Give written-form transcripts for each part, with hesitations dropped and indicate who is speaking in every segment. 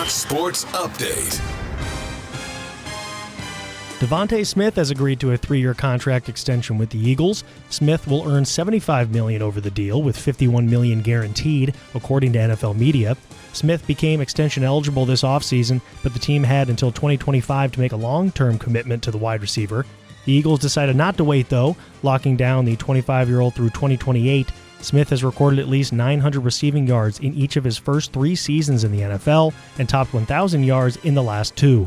Speaker 1: Fox Sports Update.
Speaker 2: DeVonta Smith has agreed to a 3-year contract extension with the Eagles. Smith will earn $75 million over the deal, with $51 million guaranteed, according to NFL media. Smith became extension eligible this offseason, but the team had until 2025 to make a long-term commitment to the wide receiver. The Eagles decided not to wait, though, locking down the 25-year-old through 2028. Smith has recorded at least 900 receiving yards in each of his first 3 seasons in the NFL and topped 1,000 yards in the last 2.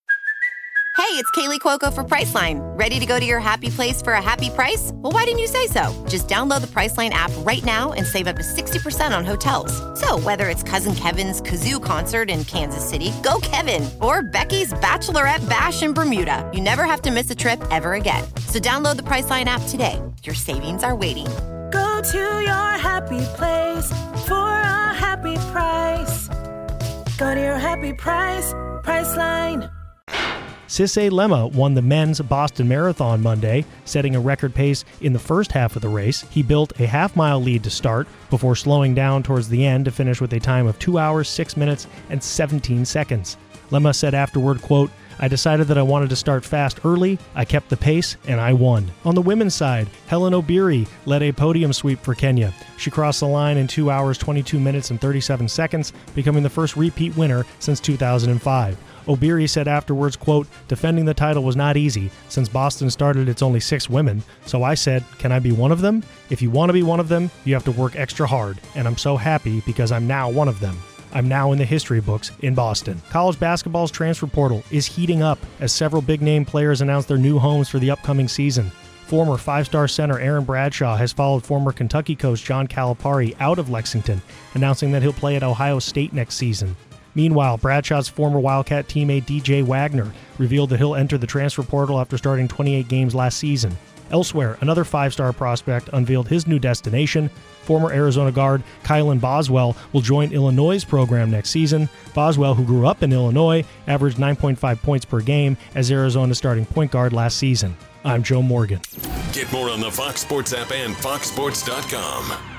Speaker 3: Hey, it's Kaylee Cuoco for Priceline. Ready to go to your happy place for a happy price? Well, why didn't you say so? Just download the Priceline app right now and save up to 60% on hotels. So whether it's Cousin Kevin's Kazoo Concert in Kansas City, go Kevin, or Becky's Bachelorette Bash in Bermuda, you never have to miss a trip ever again. So download the Priceline app today. Your savings are waiting.
Speaker 4: Go to your happy place for a happy price. Go to your happy price, Priceline.
Speaker 2: Cissé Lema won the men's Boston Marathon Monday, setting a record pace in the first half of the race. He built a half-mile lead to start before slowing down towards the end to finish with a time of 2 hours, 6 minutes, and 17 seconds. Lema said afterward, quote, "I decided that I wanted to start fast early, I kept the pace, and I won." On the women's side, Hellen Obiri led a podium sweep for Kenya. She crossed the line in 2 hours, 22 minutes, and 37 seconds, becoming the first repeat winner since 2005. Obiri said afterwards, quote, "Defending the title was not easy. Since Boston started, it's only 6 women. So I said, can I be one of them? If you want to be one of them, you have to work extra hard. And I'm so happy because I'm now one of them. I'm now in the history books in Boston." College basketball's transfer portal is heating up as several big-name players announce their new homes for the upcoming season. Former 5-star center Aaron Bradshaw has followed former Kentucky coach John Calipari out of Lexington, announcing that he'll play at Ohio State next season. Meanwhile, Bradshaw's former Wildcat teammate DJ Wagner revealed that he'll enter the transfer portal after starting 28 games last season. Elsewhere, another 5-star prospect unveiled his new destination. Former Arizona guard Kylan Boswell will join Illinois' program next season. Boswell, who grew up in Illinois, averaged 9.5 points per game as Arizona's starting point guard last season. I'm Joe Morgan.
Speaker 1: Get more on the Fox Sports app and foxsports.com.